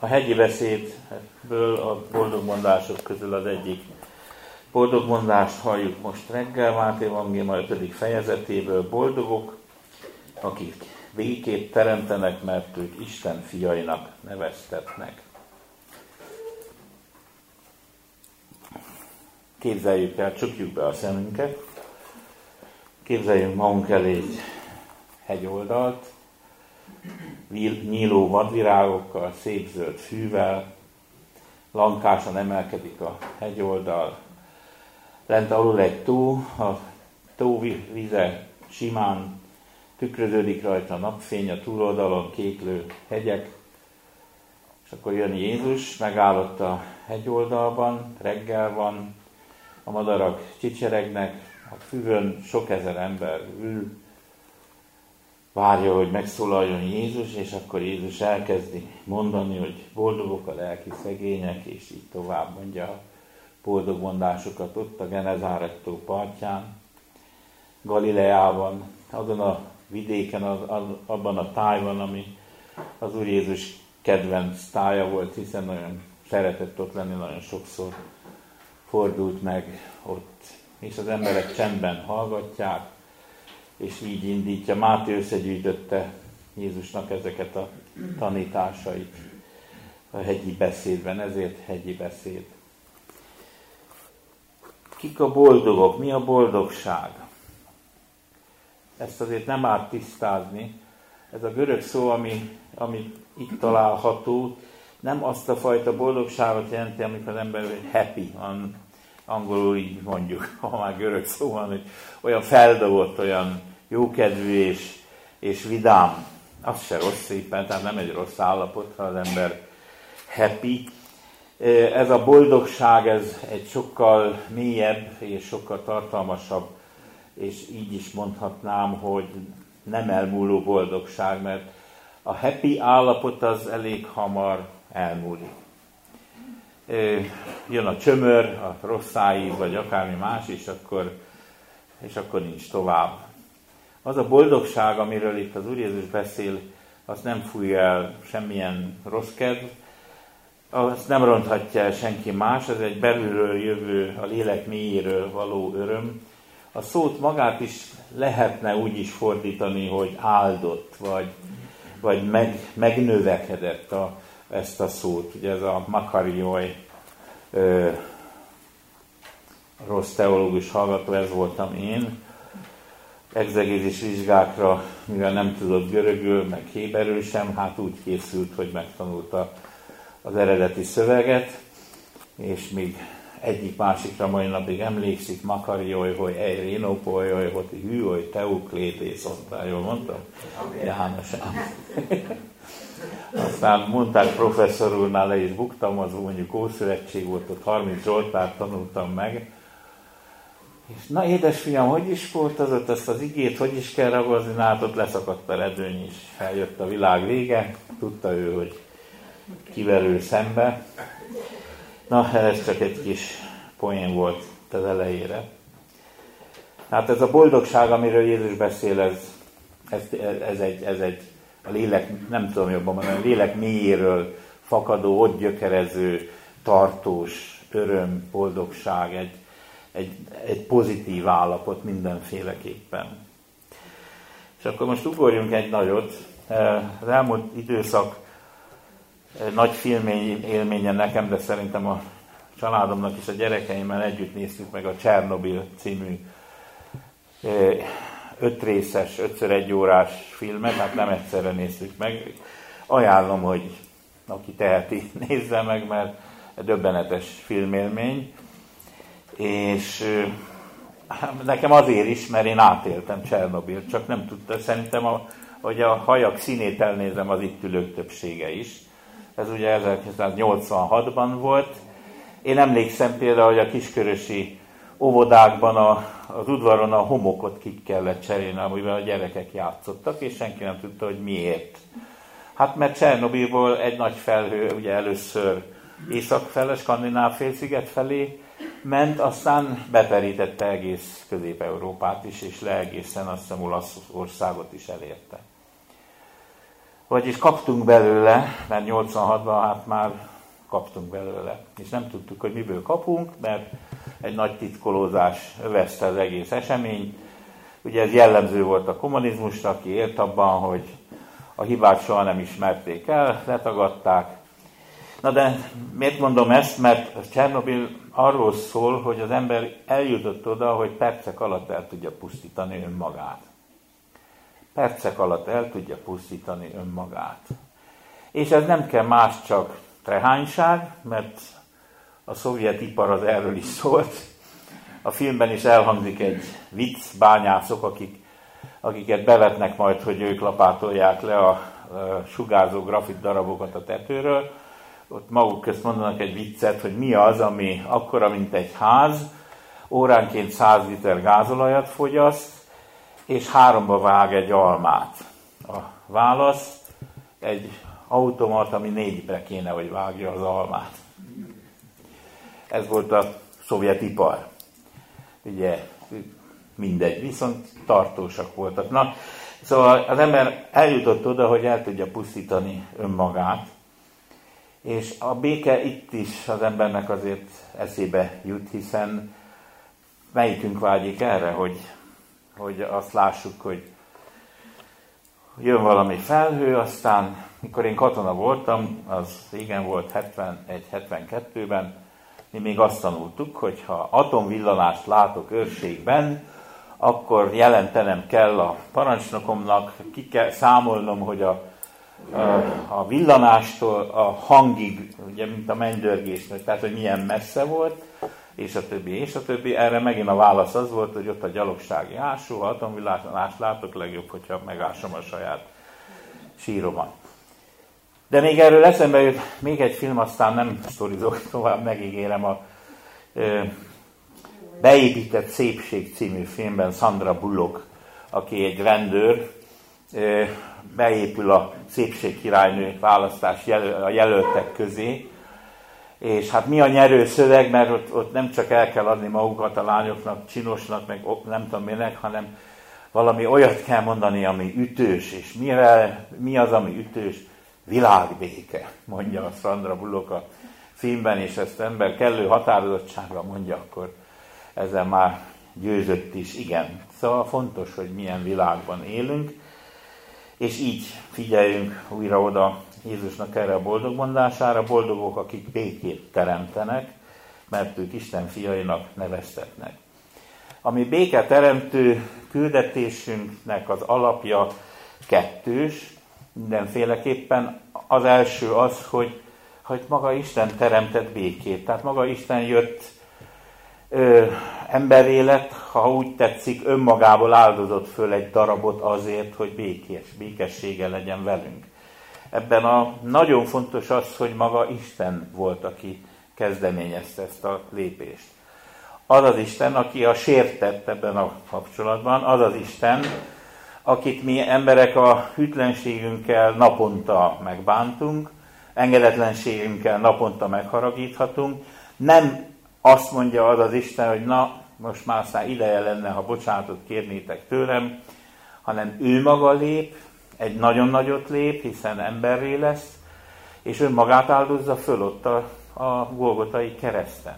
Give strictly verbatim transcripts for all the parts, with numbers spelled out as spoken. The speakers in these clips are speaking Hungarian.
A hegyi beszédből a boldogmondások közül az egyik boldogmondást halljuk most reggel, Máté evangélium ötödik fejezetéből. Boldogok, akik békét teremtenek, mert ők Isten fiainak neveztetnek. Képzeljük el, csukjuk be a szemünket, képzeljünk magunk elé egy hegyoldalt, nyíló vadvirágokkal, szép zöld fűvel, lankásan emelkedik a hegyoldal, lent alul egy tó, a tó víze simán tükröződik rajta a napfény, a túloldalon kéklő hegyek, és akkor jön Jézus, megállott a hegyoldalban, reggel van, a madarak csicseregnek, a füvön sok ezer ember ül, várja, hogy megszólaljon Jézus, és akkor Jézus elkezdi mondani, hogy boldogok a lelki szegények, és így tovább mondja a boldog mondásokat ott a Genezáret tó partján, Galileában, azon a vidéken, az, az, abban a tájban, ami az Úr Jézus kedvenc tája volt, hiszen nagyon szeretett ott lenni, nagyon sokszor fordult meg ott, és az emberek csendben hallgatják, és így indítja. Máté összegyűjtötte Jézusnak ezeket a tanításait a hegyi beszédben, ezért hegyi beszéd. Kik a boldogok? Mi a boldogság? Ezt azért nem árt tisztázni. Ez a görög szó, ami, ami itt található, nem azt a fajta boldogságot jelenti, amikor az ember happy, angolul így mondjuk, ha már görög szó van, hogy olyan feldobott, olyan jókedvű és, és vidám. Az se rossz szépen, tehát nem egy rossz állapot, ha az ember happy. Ez a boldogság, ez egy sokkal mélyebb és sokkal tartalmasabb, és így is mondhatnám, hogy nem elmúló boldogság, mert a happy állapot az elég hamar elmúlik. Jön a csömör, a rosszáíz, vagy akármi más, és akkor, és akkor nincs tovább. Az a boldogság, amiről itt az Úr Jézus beszél, azt nem fújja el semmilyen rossz kedv, azt nem ronthatja el senki más, ez egy belülről jövő, a lélek mélyéről való öröm. A szót magát is lehetne úgy is fordítani, hogy áldott, vagy, vagy meg, megnövekedett a, ezt a szót. Ugye ez a makarioi, ö, rossz teológus hallgató, ez voltam én. Egzegézis vizsgákra, mivel nem tudott görögül, meg héberül sem, hát úgy készült, hogy megtanulta az eredeti szöveget, és még egyik másikra mai napig emlékszik, makarioi, hogy eirénopoi, hogy hűoj, teuklétész, aztán jól mondtam? János. Aztán mondták professzor úrnál, le is buktam, az mondjuk Ószövetség volt, ott harminc Zsoltárt tanultam meg, és na édesfiam, hogy is volt az ott ezt az igét, hogy is kell ragozni, na hát ott leszakadt a redőny is, eljött a világ vége, tudta ő, hogy kiverül szembe. Na, ez csak egy kis poén volt az elejére. Hát ez a boldogság, amiről Jézus beszél, ez, ez, ez, egy, ez egy a lélek, nem tudom jobban mondani, a lélek mélyéről fakadó, ott gyökerező, tartós öröm, boldogság, egy, egy, egy pozitív állapot mindenféleképpen. És akkor most ugorjunk egy nagyot. Az elmúlt időszak nagy filmény élménye nekem, de szerintem a családomnak és a gyerekeimmel együtt néztük meg a Csernobil című öt részes, ötször egy órás filmet, hát nem egyszerre néztük meg. Ajánlom, hogy aki teheti, nézze meg, mert döbbenetes filmélmény. És nekem azért is, mert én átéltem Csernobilt, csak nem tudta, szerintem, hogy a hajak színét elnézem, az itt ülők többsége is. Ez ugye ezerkilencszáznyolcvanhatban volt. Én emlékszem például, hogy a kiskörösi óvodákban a, az udvaron a homokot ki kellett cserélni, amivel a gyerekek játszottak, és senki nem tudta, hogy miért. Hát mert Csernobilból egy nagy felhő ugye először észak felé, Skandináv félsziget felé ment, aztán beterítette egész Közép-Európát is, és le egészen azt hiszem Olaszországot is elérte. Vagyis kaptunk belőle, mert nyolcvanhatban hát már kaptunk belőle. És nem tudtuk, hogy miből kapunk, mert egy nagy titkolózás övezte az egész esemény. Ugye ez jellemző volt a kommunizmusnak, aki élt abban, hogy a hibát soha nem ismerték el, letagadták. Na de miért mondom ezt? Mert Csernobil arról szól, hogy az ember eljutott oda, hogy percek alatt el tudja pusztítani önmagát. Percek alatt el tudja pusztítani önmagát. És ez nem kell más, csak trehányság, mert a szovjet ipar az erről is szólt. A filmben is elhangzik egy vicc, bányászok, akik, akiket bevetnek majd, hogy ők lapátolják le a, a sugárzó grafit darabokat a tetőről. Ott maguk közt mondanak egy viccet, hogy mi az, ami akkora, mint egy ház, óránként száz liter gázolajat fogyaszt, és háromba vág egy almát. A válasz egy automat, ami négybe kéne, hogy vágja az almát. Ez volt a szovjet ipar. Ugye mindegy, viszont tartósak voltak. Na, szóval az ember eljutott oda, hogy el tudja pusztítani önmagát, és a béke itt is az embernek azért eszébe jut, hiszen melyikünk vágyik erre, hogy, hogy azt lássuk, hogy jön valami felhő, aztán mikor én katona voltam, az régen volt hetvenegy hetvenkettőben, mi még azt tanultuk, hogy ha atomvillanást látok őrségben, akkor jelentenem kell a parancsnokomnak, ki kell számolnom, hogy a, a, a villanástól a hangig, ugye, mint a mennydörgésnek, tehát, hogy milyen messze volt, és a többi, és a többi. Erre megint a válasz az volt, hogy ott a gyalogsági ásó, ha atomvillanást látok, legjobb, hogyha megásom a saját síromat. De még erről eszembe jött még egy film, aztán nem sztorizok tovább, megígérem, a ö, Beépített szépség című filmben Sandra Bullock, aki egy rendőr, ö, beépül a szépségkirálynő választás jelöl, a jelöltek közé, és hát mi a nyerő szöveg, mert ott, ott nem csak el kell adni magukat a lányoknak, csinosnak, meg nem tudom minek, hanem valami olyat kell mondani, ami ütős, és mivel, mi az, ami ütős? Világbéke, mondja a Sandra Bullock a filmben, és ezt ember kellő határozottságra mondja, akkor ezzel már győzött is, igen. Szóval fontos, hogy milyen világban élünk, és így figyeljünk újra oda Jézusnak erre a boldog mondására, boldogok, akik békét teremtenek, mert ők Isten fiainak neveztetnek. Ami béketeremtő küldetésünknek az alapja kettős, mindenféleképpen. Az első az, hogy, hogy maga Isten teremtett békét. Tehát maga Isten jött ö, emberélet, ha úgy tetszik, önmagából áldozott föl egy darabot azért, hogy békés, békessége legyen velünk. Ebben a nagyon fontos az, hogy maga Isten volt, aki kezdeményezte ezt a lépést. Az az Isten, aki a sértett ebben a kapcsolatban, az az Isten, akit mi emberek a hűtlenségünkkel naponta megbántunk, engedetlenségünkkel naponta megharagíthatunk. Nem azt mondja az az Isten, hogy na, most már aztán ideje lenne, ha bocsánatot kérnétek tőlem, hanem ő maga lép, egy nagyon nagyot lép, hiszen emberré lesz, és önmagát áldozza föl ott a, a Golgotai kereszten.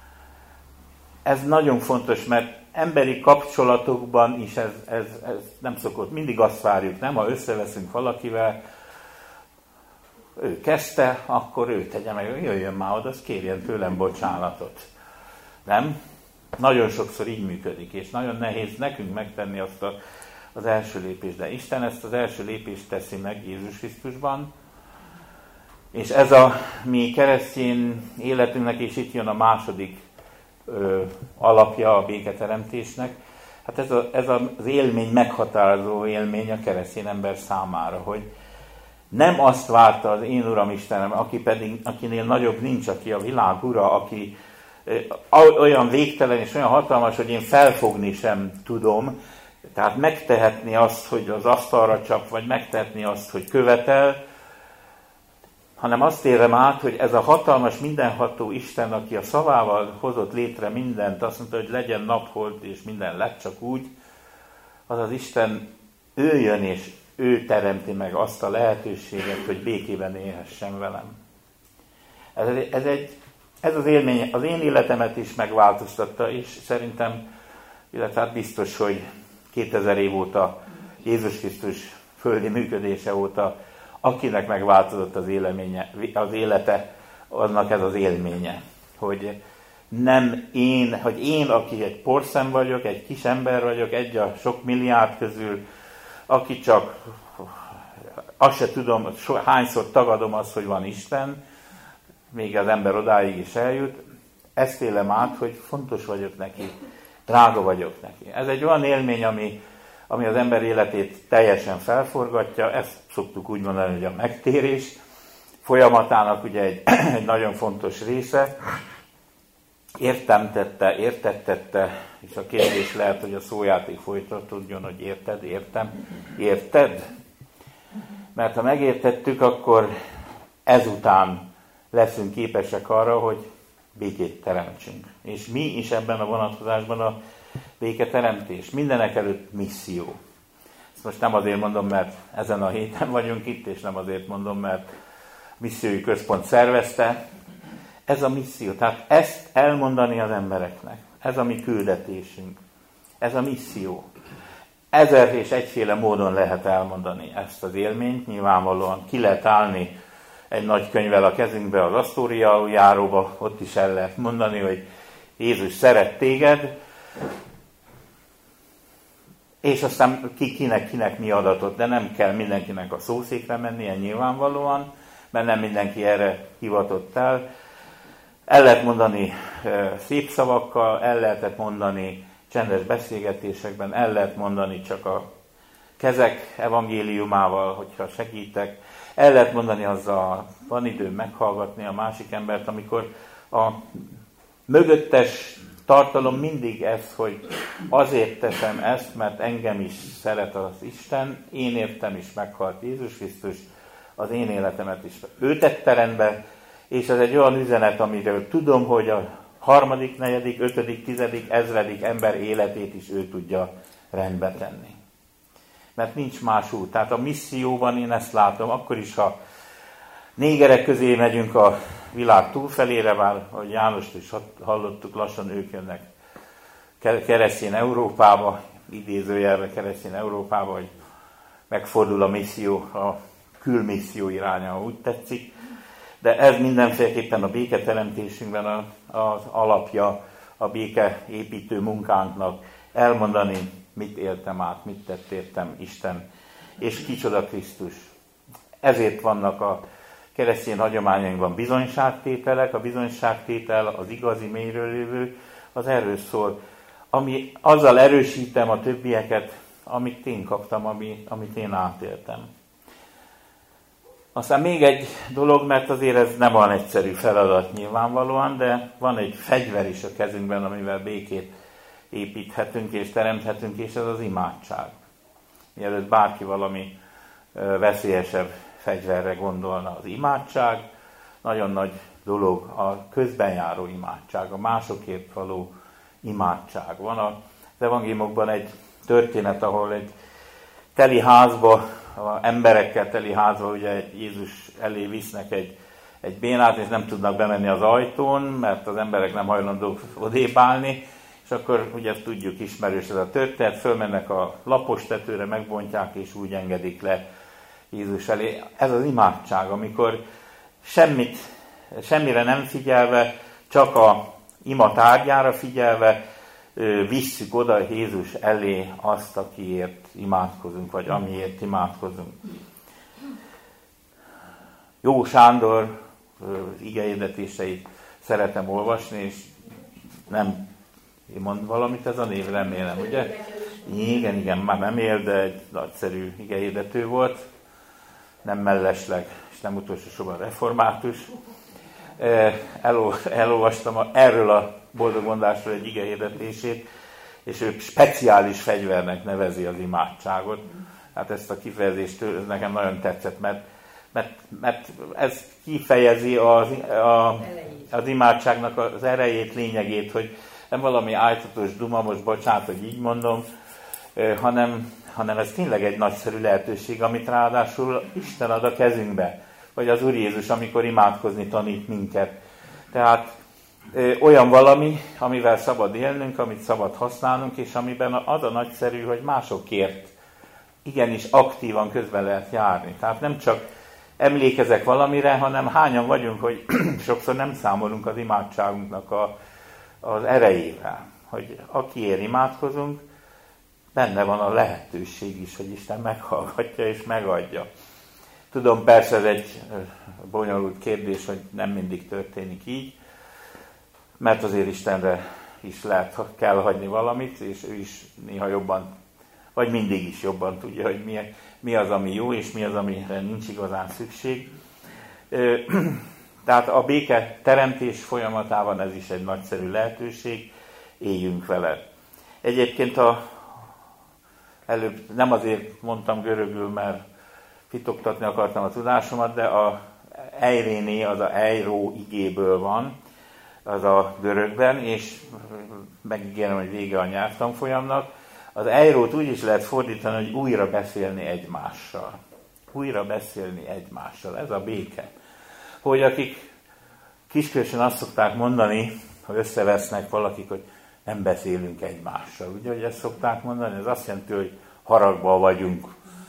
Ez nagyon fontos, mert emberi kapcsolatokban is ez, ez, ez nem szokott. Mindig azt várjuk, nem? Ha összeveszünk valakivel, ő kezdte, akkor ő tegye meg, jöjjön már oda, azt kérjen tőlem bocsánatot. Nem? Nagyon sokszor így működik, és nagyon nehéz nekünk megtenni azt a, az első lépést. De Isten ezt az első lépést teszi meg Jézus Krisztusban, és ez a mi keresztény életünknek, és itt jön a második Ö, alapja a béketeremtésnek. Hát ez, a, ez az élmény meghatározó élmény a keresztény ember számára, hogy nem azt várta az én Uram Istenem, aki pedig, akinél nagyobb nincs, aki a világ ura, aki ö, olyan végtelen és olyan hatalmas, hogy én felfogni sem tudom, tehát megtehetni azt, hogy az asztalra csap, vagy megtehetni azt, hogy követel, hanem azt érem át, hogy ez a hatalmas, mindenható Isten, aki a szavával hozott létre mindent, azt mondta, hogy legyen naphold, és minden lett csak úgy, az az Isten, ő jön és ő teremti meg azt a lehetőséget, hogy békében élhessen velem. Ez, ez, egy, ez az élmény az én életemet is megváltoztatta, és szerintem, illetve hát biztos, hogy kétezer év óta, Jézus Krisztus földi működése óta, akinek megváltozott az, éleménye, az élete, annak ez az élménye, hogy nem én, hogy én, aki egy porszem vagyok, egy kis ember vagyok, egy a sok milliárd közül, aki csak azt se tudom, so, hányszor tagadom azt, hogy van Isten, még az ember odáig is eljut, ezt élem át, hogy fontos vagyok neki, drága vagyok neki. Ez egy olyan élmény, ami, ami az ember életét teljesen felforgatja, ezt szoktuk úgy mondani, hogy a megtérés folyamatának ugye egy, egy nagyon fontos része. Értemtette, értettette, és a kérdés lehet, hogy a szójáték folytatódjon, hogy érted, értem, érted? Mert ha megértettük, akkor ezután leszünk képesek arra, hogy békét teremtsünk. És mi is ebben a vonatkozásban a béketeremtés. Mindenek előtt misszió. Ezt most nem azért mondom, mert ezen a héten vagyunk itt, és nem azért mondom, mert missziói központ szervezte. Ez a misszió. Tehát ezt elmondani az embereknek. Ez a mi küldetésünk. Ez a misszió. Ezer és egyféle módon lehet elmondani ezt az élményt. Nyilvánvalóan ki lehet állni egy nagy könyvvel a kezünkbe, az Asztória aluljáróba, ott is el lehet mondani, hogy Jézus szeret téged, és aztán ki, kinek, kinek mi adatot, de nem kell mindenkinek a szószékre mennie nyilvánvalóan, mert nem mindenki erre hivatott el. El lehet mondani szép szavakkal, el lehetett mondani csendes beszélgetésekben, el lehet mondani csak a kezek evangéliumával, hogyha segítek. El lehet mondani azzal, van idő meghallgatni a másik embert, amikor a mögöttes tartalom mindig ez, hogy azért teszem ezt, mert engem is szeret az Isten, én értem is meghalt Jézus Krisztus, az én életemet is ő tette rendbe, és ez egy olyan üzenet, amiről tudom, hogy a harmadik, negyedik, ötödik, tizedik, ezredik ember életét is ő tudja rendbe tenni. Mert nincs más út. Tehát a misszióban én ezt látom, akkor is, ha négerek közé megyünk a világ túlfelére, bár, ahogy Jánost is hallottuk, lassan ők jönnek keresztény Európába, idézőjelben keresztény Európába, hogy megfordul a misszió, a külmisszió iránya, úgy tetszik. De ez mindenféleképpen a béketeremtésünkben az alapja a békeépítő munkánknak. Elmondani, mit éltem át, mit tett értem Isten, és kicsoda Krisztus. Ezért vannak a keresztény hagyományainkban bizonyságtételek, a bizonyságtétel az igazi mélyről lévő, az erről szól, ami azzal erősítem a többieket, amit én kaptam, ami, amit én átéltem. Aztán még egy dolog, mert azért ez nem olyan egyszerű feladat nyilvánvalóan, de van egy fegyver is a kezünkben, amivel békét építhetünk és teremthetünk, és ez az imádság. Mielőtt bárki valami veszélyesebb fegyverre gondolna, az imádság, nagyon nagy dolog a közbenjáró imádság, a másokért való imádság. Van az evangéliumokban egy történet, ahol egy teli házba, emberekkel teli házba, ugye Jézus elé visznek egy, egy bénát, és nem tudnak bemenni az ajtón, mert az emberek nem hajlandók odébb állni, és akkor ugye tudjuk, ismerős ez a történet, fölmennek a lapos tetőre, megbontják, és úgy engedik le Jézus elé. Ez az imádság, amikor semmit, semmire nem figyelve, csak a ima tárgyára figyelve, visszük oda Jézus elé azt, akiért imádkozunk, vagy amiért imádkozunk. Jó Sándor igehirdetéseit szeretem olvasni, és nem én mond valamit ez a név, remélem, ugye? Igen, igen, már nem él, de egy nagyszerű igehirdető volt, nem mellesleg, és nem utolsó sorban református. Elolvastam erről a boldog mondásról egy igehirdetését, és ő speciális fegyvernek nevezi az imádságot. Hát ezt a kifejezést ez nekem nagyon tetszett, mert, mert, mert ez kifejezi az, a, az imádságnak az erejét, lényegét, hogy nem valami ájtatos duma, most bocsánat, hogy így mondom, hanem, hanem ez tényleg egy nagyszerű lehetőség, amit ráadásul Isten ad a kezünkbe, vagy az Úr Jézus, amikor imádkozni tanít minket. Tehát ö, olyan valami, amivel szabad élnünk, amit szabad használnunk, és amiben az a nagyszerű, hogy másokért igenis aktívan közben lehet járni. Tehát nem csak emlékezek valamire, hanem hányan vagyunk, hogy sokszor nem számolunk az imádságunknak a, az erejével. Hogy akiért imádkozunk, benne van a lehetőség is, hogy Isten meghallgatja és megadja. Tudom, persze ez egy bonyolult kérdés, hogy nem mindig történik így, mert azért Istenre is lehet, kell hagyni valamit, és ő is néha jobban, vagy mindig is jobban tudja, hogy mi, mi az, ami jó, és mi az, amire nincs igazán szükség. Tehát a béke teremtés folyamatában ez is egy nagyszerű lehetőség, éljünk vele. Egyébként a, előbb nem azért mondtam görögül, mert titoktatni akartam a tudásomat, de a eiréné, az a eiró igéből van, az a görögben, és megígérem, hogy vége a nyelvtanfolyamnak. Az eirót úgy is lehet fordítani, hogy újra beszélni egymással. Újra beszélni egymással. Ez a béke. Hogy akik kiskörösen azt szokták mondani, ha összevesznek valakik, hogy nem beszélünk egymással. Ugye, hogy ezt szokták mondani? Ez azt jelenti, hogy haragban vagyunk.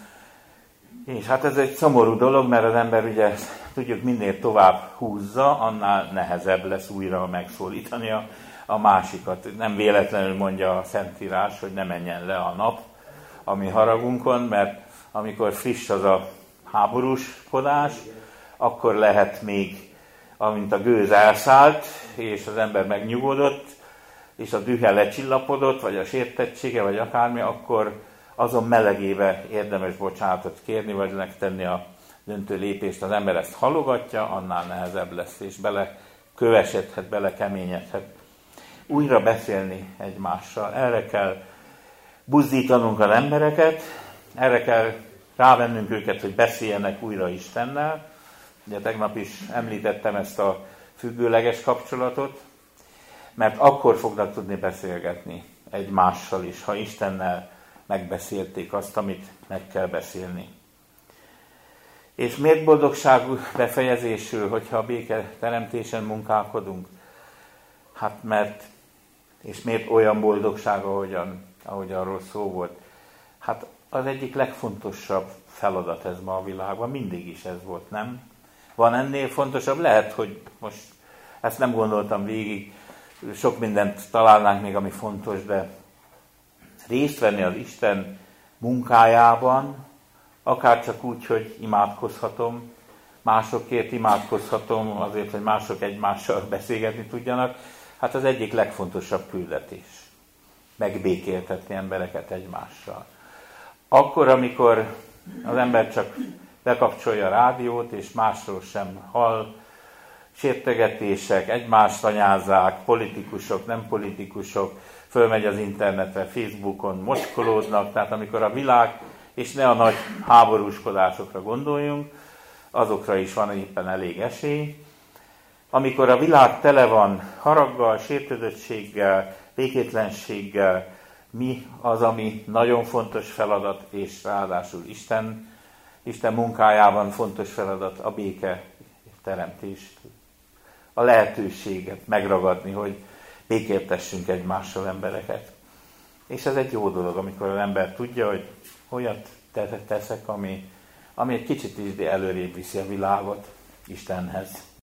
És hát ez egy szomorú dolog, mert az ember ugye, tudjuk, minél tovább húzza, annál nehezebb lesz újra megszólítani a, a másikat. Nem véletlenül mondja a Szentírás, hogy ne menjen le a nap a mi haragunkon, mert amikor friss az a háborúskodás, akkor lehet még, amint a gőz elszállt, és az ember megnyugodott, és a dühe lecsillapodott, vagy a sértettsége, vagy akármi, akkor azon melegébe érdemes bocsánatot kérni, vagy megtenni a döntő lépést. Az ember ezt halogatja, annál nehezebb lesz, és bele kövesedhet, bele keményedhet. Újra beszélni egymással. Erre kell buzdítanunk az embereket, erre kell rávennünk őket, hogy beszéljenek újra Istennel. Ugye tegnap is említettem ezt a függőleges kapcsolatot, mert akkor fognak tudni beszélgetni egymással is, ha Istennel megbeszélték azt, amit meg kell beszélni. És miért boldogságú befejezésül, hogyha a béke teremtésen munkálkodunk? Hát mert, és miért olyan boldogság, ahogyan, ahogy arról szó volt? Hát az egyik legfontosabb feladat ez ma a világban, mindig is ez volt, nem? Van ennél fontosabb? Lehet, hogy most ezt nem gondoltam végig, sok mindent találnánk még, ami fontos, de részt venni az Isten munkájában, akár csak úgy, hogy imádkozhatom, másokért imádkozhatom, azért, hogy mások egymással beszélgetni tudjanak, hát az egyik legfontosabb küldetés. Megbékéltetni embereket egymással. Akkor, amikor az ember csak bekapcsolja a rádiót, és másról sem hall, sértegetések, egymást anyázzák, politikusok, nem politikusok, fölmegy az internetre, Facebookon, mocskolódnak, tehát amikor a világ, és ne a nagy háborúskodásokra gondoljunk, azokra is van éppen elég esély. Amikor a világ tele van haraggal, sértődöttséggel, békétlenséggel, mi az, ami nagyon fontos feladat, és ráadásul Isten, Isten munkájában fontos feladat, a béke teremtés. A lehetőséget megragadni, hogy békéltessünk egymással embereket. És ez egy jó dolog, amikor az ember tudja, hogy olyat teszek, ami, ami egy kicsit is előrébb viszi a világot Istenhez.